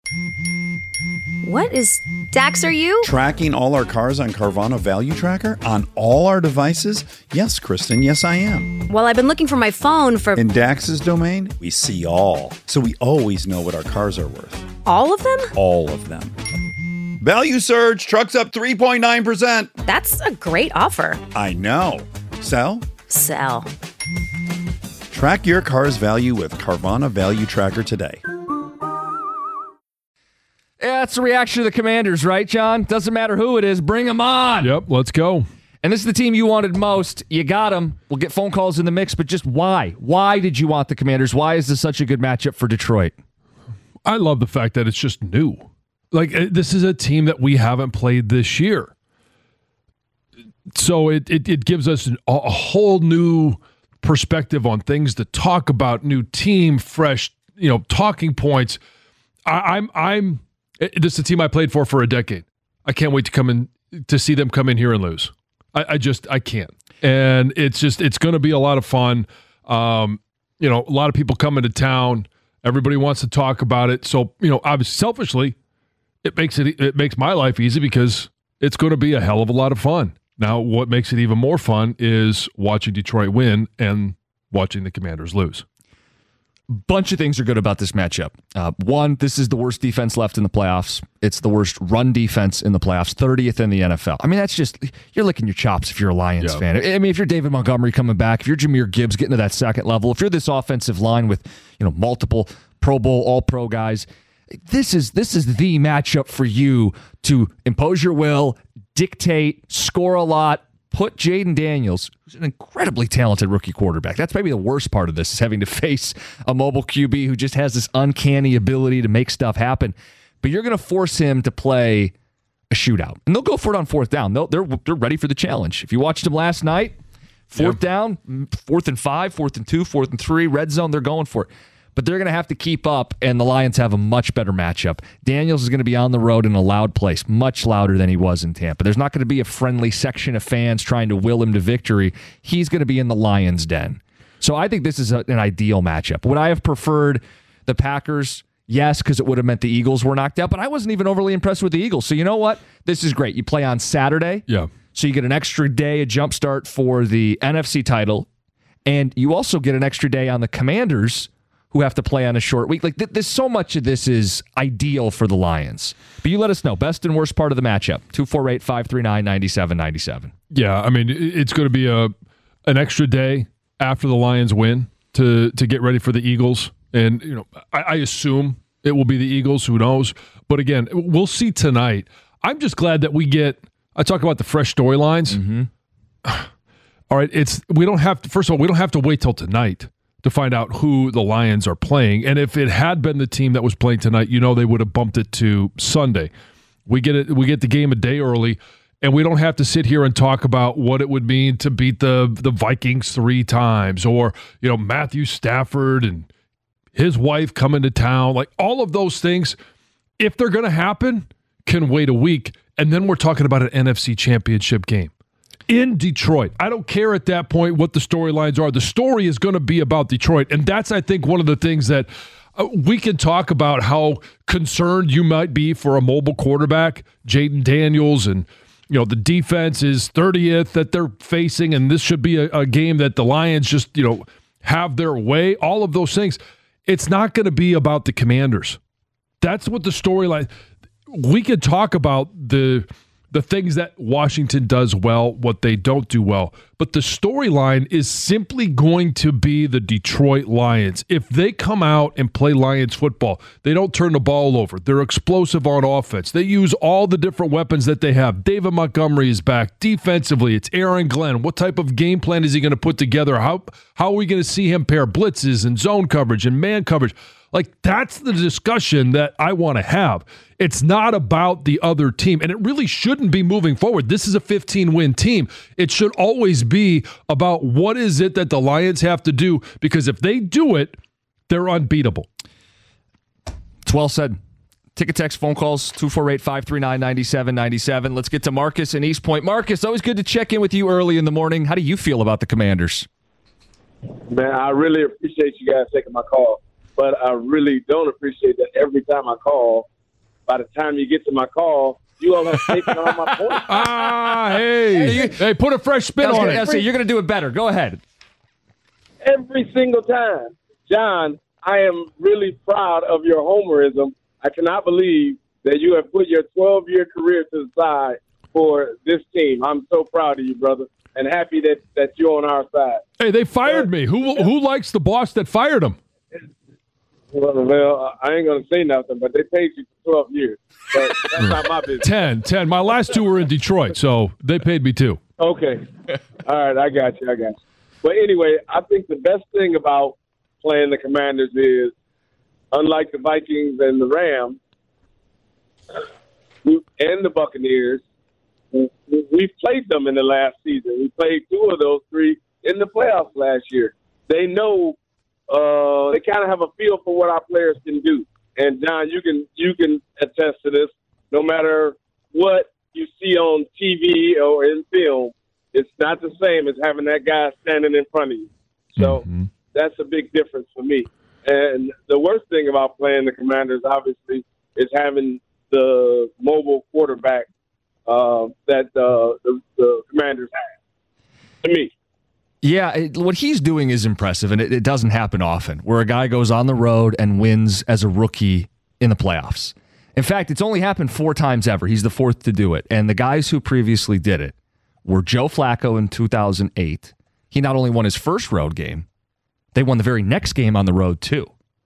What is... Dax, are you? Tracking all our cars on Carvana Value Tracker on all our devices? Yes, Kristen, yes I am. Well, I've been looking for my phone for... In Dax's domain, we see all. So we always know what our cars are worth. All of them? All of them. Value surge, trucks up 3.9%. That's a great offer. I know. Sell? Sell. Track your car's value with Carvana Value Tracker today. Yeah, it's the reaction of the Commanders, right, John? Doesn't matter who it is. Bring them on. Yep, let's go. And this is the team you wanted most. You got them. We'll get phone calls in the mix, but just why? Why did you want the Commanders? Why is this such a good matchup for Detroit? I love the fact that it's just new. Like, this is a team that we haven't played this year. So it gives us a whole new perspective on things to talk about, new team, fresh, talking points. This is a team I played for a decade. I can't wait to see them come in here and lose. I can't. And it's going to be a lot of fun. A lot of people come into town. Everybody wants to talk about it. So, obviously, selfishly, it makes my life easy because it's going to be a hell of a lot of fun. Now, what makes it even more fun is watching Detroit win and watching the Commanders lose. Bunch of things are good about this matchup. One, this is the worst defense left in the playoffs. It's the worst run defense in the playoffs, 30th in the NFL. I mean, that's just, you're licking your chops if you're a Lions fan. I mean, if you're David Montgomery coming back, if you're Jahmyr Gibbs getting to that second level, if you're this offensive line with, multiple Pro Bowl, All-Pro guys, this is the matchup for you to impose your will, dictate, score a lot, put Jaden Daniels, who's an incredibly talented rookie quarterback. That's maybe the worst part of this, is having to face a mobile QB who just has this uncanny ability to make stuff happen. But you're going to force him to play a shootout. And they'll go for it on fourth down. They're ready for the challenge. If you watched them last night, fourth down, 4th and 5, 4th and 2, 4th and 3, red zone, they're going for it. But they're going to have to keep up, and the Lions have a much better matchup. Daniels is going to be on the road in a loud place, much louder than he was in Tampa. There's not going to be a friendly section of fans trying to will him to victory. He's going to be in the Lions' den. So I think this is an ideal matchup. Would I have preferred the Packers? Yes, because it would have meant the Eagles were knocked out, but I wasn't even overly impressed with the Eagles. So you know what? This is great. You play on Saturday. Yeah. So you get an extra day, a jump start for the NFC title, and you also get an extra day on the Commanders, who have to play on a short week. Like, there's so much of this is ideal for the Lions. But you let us know. Best and worst part of the matchup. 248-539-9797. Yeah, I mean, it's going to be an extra day after the Lions win to get ready for the Eagles. And, I assume it will be the Eagles. Who knows? But again, we'll see tonight. I'm just glad that I talk about the fresh storylines. Mm-hmm. All right, we don't have to wait till tonight to find out who the Lions are playing. And if it had been the team that was playing tonight, they would have bumped it to Sunday. We get the game a day early, and we don't have to sit here and talk about what it would mean to beat the Vikings 3 times, or, Matthew Stafford and his wife coming to town. Like, all of those things, if they're going to happen, can wait a week. And then we're talking about an NFC championship game in Detroit. I don't care at that point what the storylines are. The story is going to be about Detroit. And that's, I think, one of the things that we can talk about, how concerned you might be for a mobile quarterback, Jaden Daniels, and, the defense is 30th that they're facing, and this should be a game that the Lions just, have their way. All of those things. It's not going to be about the Commanders. That's what the storyline. We could talk about the things that Washington does well, what they don't do well. But the storyline is simply going to be the Detroit Lions. If they come out and play Lions football, they don't turn the ball over. They're explosive on offense. They use all the different weapons that they have. David Montgomery is back. Defensively, it's Aaron Glenn. What type of game plan is he going to put together? How are we going to see him pair blitzes and zone coverage and man coverage? Like, that's the discussion that I want to have. It's not about the other team, and it really shouldn't be moving forward. This is a 15-win team. It should always be about what is it that the Lions have to do, because if they do it, they're unbeatable. It's well said. Ticket, text, phone calls, 248-539-9797. Let's get to Marcus in East Point. Marcus, always good to check in with you early in the morning. How do you feel about the Commanders? Man, I really appreciate you guys taking my call. But I really don't appreciate that every time I call, by the time you get to my call, you all have taken all my points. Hey, put a fresh spin on it. You're going to do it better. Go ahead. Every single time. John, I am really proud of your homerism. I cannot believe that you have put your 12-year career to the side for this team. I'm so proud of you, brother, and happy that you're on our side. Hey, they fired me. Who likes the boss that fired him? Well, I ain't going to say nothing, but they paid you for 12 years. But that's not my business. 10. My last 2 were in Detroit, so they paid me too. Okay. All right, I got you. But anyway, I think the best thing about playing the Commanders is, unlike the Vikings and the Rams and the Buccaneers, we've played them in the last season. We played 2 of those 3 in the playoffs last year. They know they kind of have a feel for what our players can do. And John, you can attest to this. No matter what you see on TV or in film, it's not the same as having that guy standing in front of you. So that's a big difference for me. And the worst thing about playing the Commanders, obviously, is having the mobile quarterback that the Commanders have. To me. Yeah, what he's doing is impressive, and it doesn't happen often, where a guy goes on the road and wins as a rookie in the playoffs. In fact, it's only happened 4 times ever. He's the 4th to do it. And the guys who previously did it were Joe Flacco in 2008. He not only won his first road game, they won the very next game on the road, too.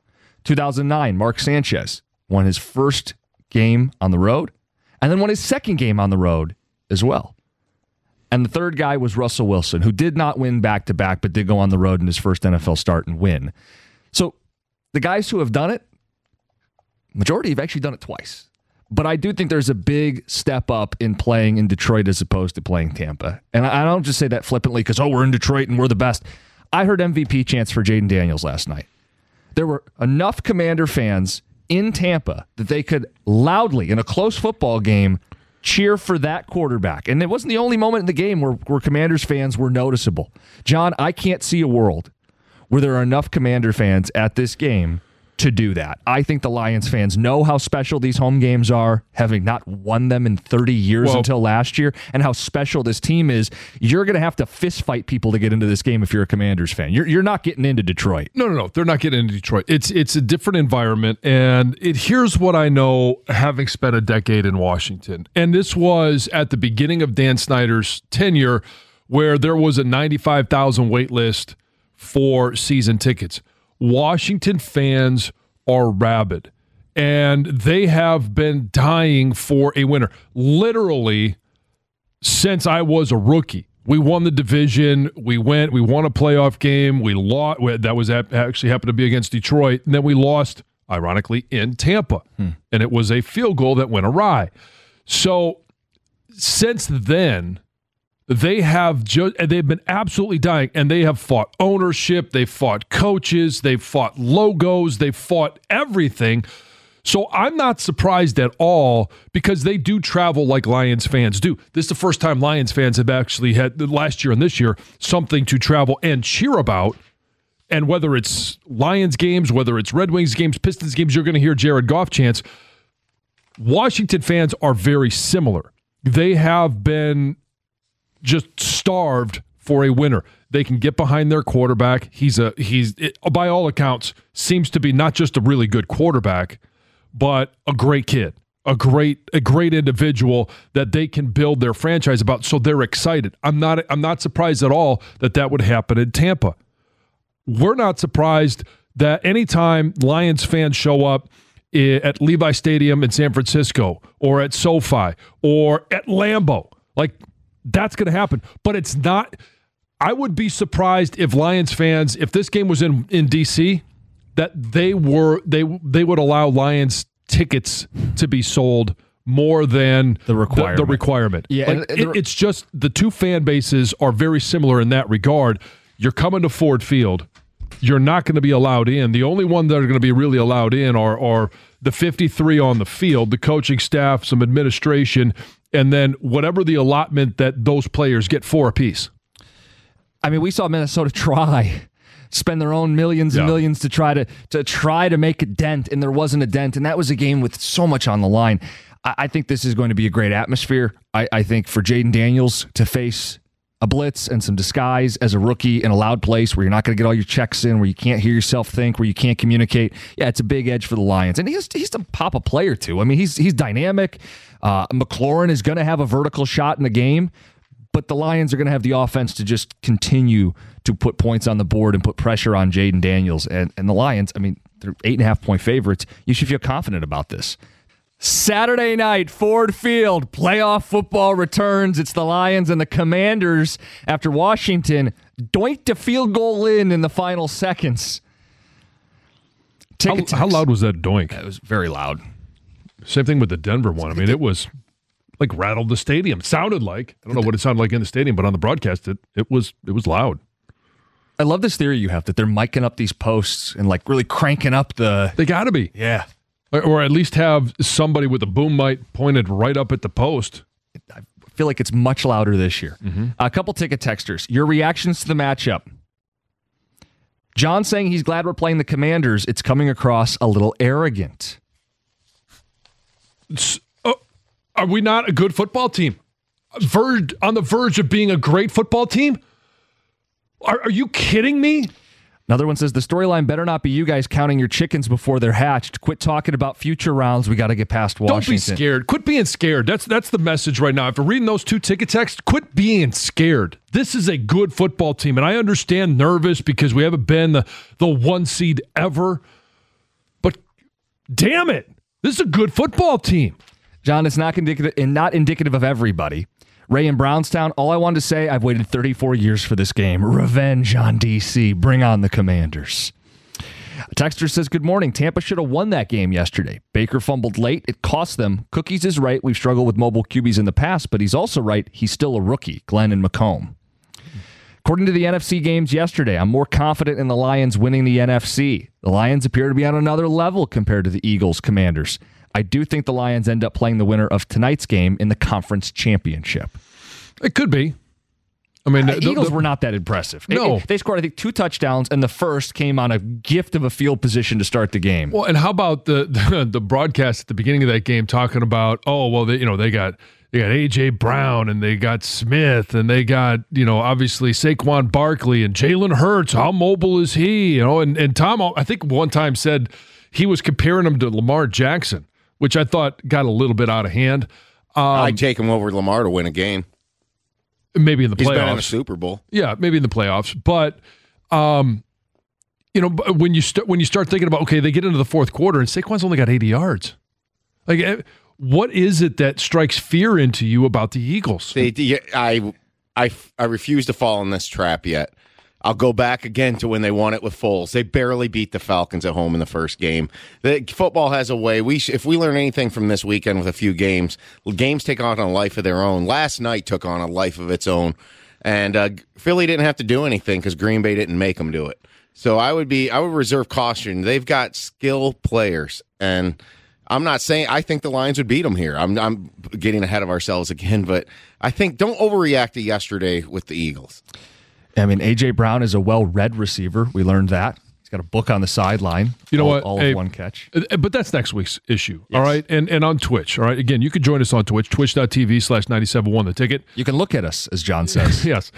2009, Mark Sanchez won his first game on the road, and then won his second game on the road as well. And the third guy was Russell Wilson, who did not win back-to-back, but did go on the road in his first NFL start and win. So the guys who have done it, majority have actually done it twice. But I do think there's a big step up in playing in Detroit as opposed to playing Tampa. And I don't just say that flippantly because, we're in Detroit and we're the best. I heard MVP chants for Jaden Daniels last night. There were enough Commander fans in Tampa that they could loudly, in a close football game, cheer for that quarterback. And it wasn't the only moment in the game where Commanders fans were noticeable. John, I can't see a world where there are enough Commander fans at this game to do that. I think the Lions fans know how special these home games are, having not won them in 30 years until last year, and how special this team is. You're going to have to fist fight people to get into this game if you're a Commanders fan. You're not getting into Detroit. No. They're not getting into Detroit. It's a different environment, and here's what I know, having spent a decade in Washington. And this was at the beginning of Dan Snyder's tenure, where there was a 95,000 wait list for season tickets. Washington fans are rabid, and they have been dying for a winner. Literally, since I was a rookie, we won the division. We won a playoff game. We lost. That was actually happened to be against Detroit, and then we lost, ironically, in Tampa, and it was a field goal that went awry. So since then, they've been absolutely dying, and they have fought ownership, they've fought coaches, they've fought logos, they've fought everything. So I'm not surprised at all, because they do travel like Lions fans do. This is the first time Lions fans have actually had, last year and this year, something to travel and cheer about. And whether it's Lions games, whether it's Red Wings games, Pistons games, you're going to hear Jared Goff chants. Washington fans are very similar. They have been just starved for a winner. They can get behind their quarterback. He's by all accounts, seems to be not just a really good quarterback, but a great kid, a great individual that they can build their franchise about. So they're excited. I'm not surprised at all that would happen in Tampa. We're not surprised that anytime Lions fans show up at Levi Stadium in San Francisco, or at SoFi, or at Lambeau, that's going to happen. But it's not. I would be surprised if Lions fans, if this game was in D.C., that they would allow Lions tickets to be sold more than the requirement. Yeah, it's just the two fan bases are very similar in that regard. You're coming to Ford Field. You're not going to be allowed in. The only one that are going to be really allowed in are the 53 on the field, the coaching staff, some administration, and then whatever the allotment that those players get, 4 apiece. I mean, we saw Minnesota try spend their own millions and millions to try to make a dent, and there wasn't a dent, and that was a game with so much on the line. I think this is going to be a great atmosphere. I think for Jaden Daniels to face a blitz and some disguise as a rookie in a loud place where you're not going to get all your checks in, where you can't hear yourself think, where you can't communicate. Yeah, it's a big edge for the Lions. And he's to pop a play or two. I mean, he's dynamic. McLaurin is going to have a vertical shot in the game, but the Lions are going to have the offense to just continue to put points on the board and put pressure on Jaden Daniels. And the Lions, I mean, they're 8.5-point favorites. You should feel confident about this. Saturday night, Ford Field, playoff football returns. It's the Lions and the Commanders after Washington doinked a field goal in the final seconds. How loud was that doink? It was very loud. Same thing with the Denver one. I mean, it was like rattled the stadium. It sounded like, I don't know what it sounded like in the stadium, but on the broadcast, it was loud. I love this theory you have that they're miking up these posts and like really cranking up the... They got to be. Yeah. Or at least have somebody with a boom mic pointed right up at the post. I feel like it's much louder this year. Mm-hmm. A couple ticket texters. Your reactions to the matchup. John saying he's glad we're playing the Commanders. It's coming across a little arrogant. Are we not a good football team? On the verge of being a great football team? Are you kidding me? Another one says, the storyline better not be you guys counting your chickens before they're hatched. Quit talking about future rounds. We got to get past Washington. Don't be scared. Quit being scared. That's the message right now. After reading those two ticket texts, quit being scared. This is a good football team, and I understand nervous because we haven't been the 1 seed ever. But damn it, this is a good football team. John, it's not indicative of everybody. Ray in Brownstown, all I wanted to say, I've waited 34 years for this game. Revenge on DC. Bring on the Commanders. A texter says, good morning. Tampa should have won that game yesterday. Baker fumbled late. It cost them. Cookies is right. We've struggled with mobile QBs in the past, but he's also right. He's still a rookie. Glenn and Macomb. According to the NFC games yesterday, I'm more confident in the Lions winning the NFC. The Lions appear to be on another level compared to the Eagles, Commanders. I do think the Lions end up playing the winner of tonight's game in the conference championship. It could be. I mean, the Eagles were not that impressive. No. They scored, I think, 2 touchdowns, and the first came on a gift of a field position to start the game. Well, and how about the broadcast at the beginning of that game talking about, they got A.J. Brown, and they got Smith, and they got, obviously Saquon Barkley and Jalen Hurts. How mobile is he? And Tom, I think one time said he was comparing him to Lamar Jackson, which I thought got a little bit out of hand. I'd take him over Lamar to win a game. Maybe in the playoffs. He's been in a Super Bowl. Yeah, maybe in the playoffs. But, when you start thinking about, okay, they get into the fourth quarter and Saquon's only got 80 yards. Like, what is it that strikes fear into you about the Eagles? I refuse to fall in this trap yet. I'll go back again to when they won it with Foles. They barely beat the Falcons at home in the first game. Football has a way. If we learn anything from this weekend with a few games take on a life of their own. Last night took on a life of its own. And Philly didn't have to do anything because Green Bay didn't make them do it. So I would reserve caution. They've got skill players. And I'm not saying I think the Lions would beat them here. I'm getting ahead of ourselves again. But I think don't overreact to yesterday with the Eagles. I mean, A.J. Brown is a well-read receiver. We learned that. He's got a book on the sideline. You know what? All of one catch. But that's next week's issue, yes. All right? And on Twitch, all right? Again, you can join us on Twitch, twitch.tv/971 The Ticket. You can look at us, as John says. Yes.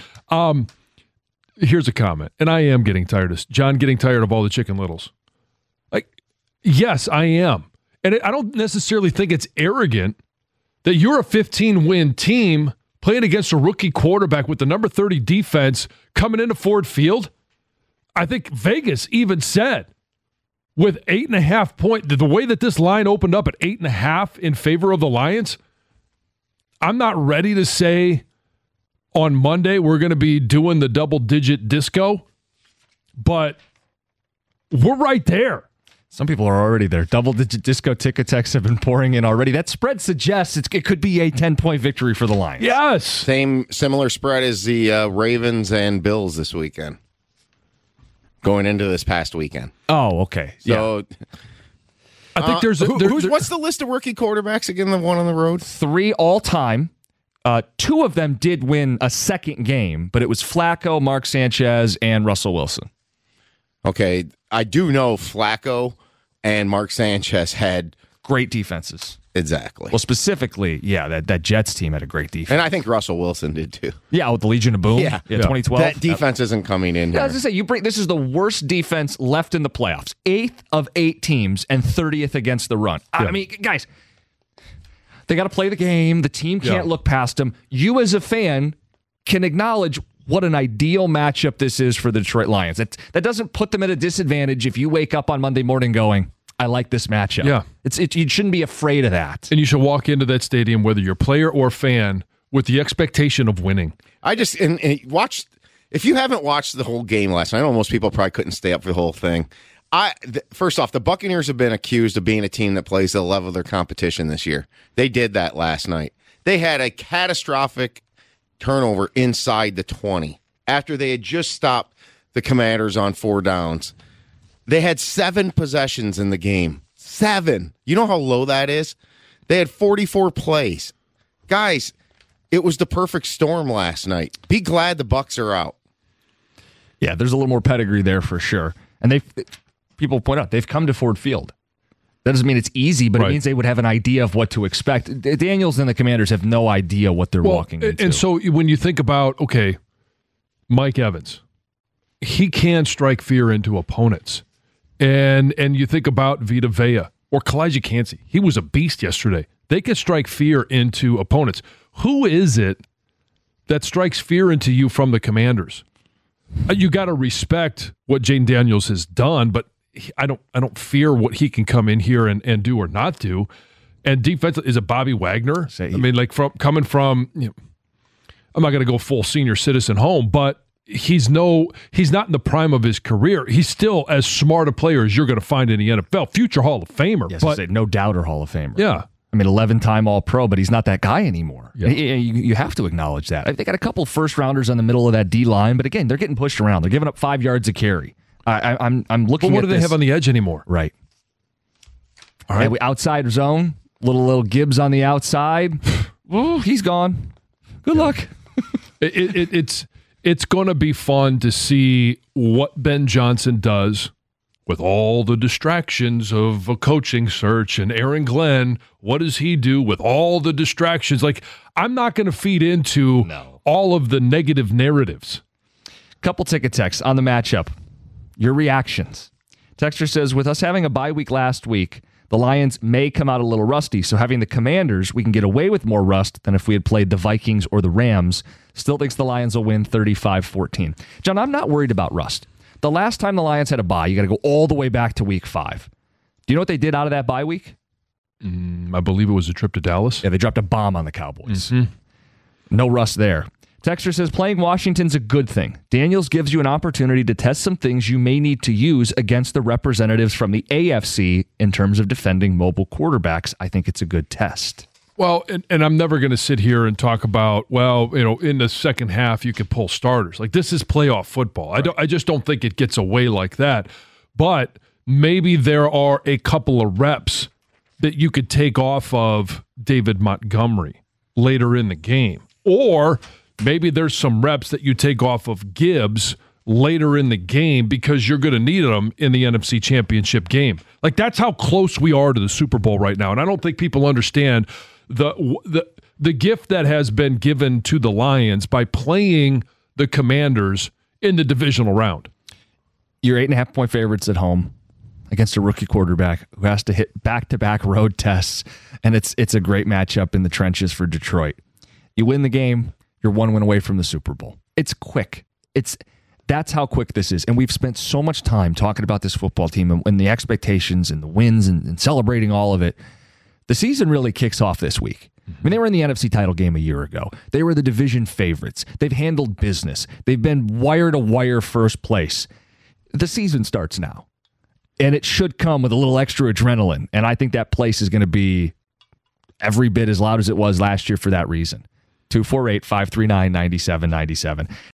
Here's a comment, and I am getting tired of John getting tired of all the Chicken Littles. Like, yes, I am. And I don't necessarily think it's arrogant that you're a 15-win team playing against a rookie quarterback with the number 30 defense coming into Ford Field. I think Vegas even said with 8.5 points, the way that this line opened up at 8.5 in favor of the Lions, I'm not ready to say on Monday we're going to be doing the double-digit disco, but we're right there. Some people are already there. Double-digit disco ticket texts have been pouring in already. That spread suggests it could be a 10-point victory for the Lions. Yes. Similar spread as the Ravens and Bills this weekend. Going into this past weekend. Oh, okay. So, yeah. I think there's what's the list of rookie quarterbacks again? The one on the road? 3 all-time. 2 of them did win a second game, but it was Flacco, Mark Sanchez, and Russell Wilson. Okay, I do know Flacco and Mark Sanchez had Great defenses. exactly. Well, specifically, that Jets team had a great defense. And I think Russell Wilson did too. Yeah, with the Legion of Boom. Yeah. 2012. That defense isn't coming in Yeah, I here. was going to say, this is the worst defense left in the playoffs. 8th of 8 teams and 30th against the run. I mean, guys, they got to play the game. The team can't look past them. You as a fan can acknowledge what an ideal matchup this is for the Detroit Lions. That doesn't put them at a disadvantage if you wake up on Monday morning going, I like this matchup. Yeah. You shouldn't be afraid of that. And you should walk into that stadium, whether you're player or fan, with the expectation of winning. I just and watch. If you haven't watched the whole game last night, I know most people probably couldn't stay up for the whole thing. First off, the Buccaneers have been accused of being a team that plays the level of their competition this year. They did that last night. They had a catastrophic turnover inside the 20 after they had just stopped the Commanders on 4 downs. They had 7 possessions in the game. 7. You know how low that is? They had 44 plays. Guys, it was the perfect storm last night. Be glad the Bucs are out. Yeah, there's a little more pedigree there for sure. And people point out, they've come to Ford Field. That doesn't mean it's easy, but it means they would have an idea of what to expect. Daniels and the Commanders have no idea what they're walking into. And so when you think about, okay, Mike Evans, he can strike fear into opponents. And you think about Vita Vea or Kalijah Kancey. He was a beast yesterday. They can strike fear into opponents. Who is it that strikes fear into you from the Commanders? You got to respect what Jane Daniels has done, but I don't fear what he can come in here and do or not do. And defense, is it Bobby Wagner? I mean, like coming from, I'm not going to go full senior citizen home, but he's not in the prime of his career. He's still as smart a player as you're going to find in the NFL. Future Hall of Famer. Yes, but no doubter Hall of Famer. Yeah. I mean, 11-time All-Pro, but he's not that guy anymore. Yeah. You have to acknowledge that. They got a couple first-rounders on the middle of that D-line, but again, they're getting pushed around. They're giving up 5 yards a carry. I'm looking at what do they have on the edge anymore? Right. All right. Outside zone, little Gibbs on the outside. Ooh, he's gone. Good luck. It's going to be fun to see what Ben Johnson does with all the distractions of a coaching search and Aaron Glenn. What does he do with all the distractions? Like, I'm not going to feed into all of the negative narratives. Couple ticket texts on the matchup. Your reactions. Texter says, with us having a bye week last week, the Lions may come out a little rusty, so having the Commanders, we can get away with more rust than if we had played the Vikings or the Rams. Still thinks the Lions will win 35-14. John, I'm not worried about rust. The last time the Lions had a bye, you got to go all the way back to week 5. Do you know what they did out of that bye week? I believe it was a trip to Dallas. Yeah, they dropped a bomb on the Cowboys. No rust there. Texter says, playing Washington's a good thing. Daniels gives you an opportunity to test some things you may need to use against the representatives from the AFC in terms of defending mobile quarterbacks. I think it's a good test. Well, and I'm never going to sit here and talk about, in the second half you can pull starters. Like, this is playoff football. Right. I just don't think it gets away like that. But maybe there are a couple of reps that you could take off of David Montgomery later in the game. Or maybe there's some reps that you take off of Gibbs later in the game because you're going to need them in the NFC Championship game. Like, that's how close we are to the Super Bowl right now. And I don't think people understand the gift that has been given to the Lions by playing the Commanders in the divisional round. You're 8.5-point favorites at home against a rookie quarterback who has to hit back-to-back road tests, and it's a great matchup in the trenches for Detroit. You win the game, you're 1 win away from the Super Bowl. It's quick. That's how quick this is. And we've spent so much time talking about this football team and the expectations and the wins and celebrating all of it. The season really kicks off this week. I mean, they were in the NFC title game a year ago. They were the division favorites. They've handled business. They've been wire-to-wire first place. The season starts now. And it should come with a little extra adrenaline. And I think that place is going to be every bit as loud as it was last year for that reason. 248-539-9797.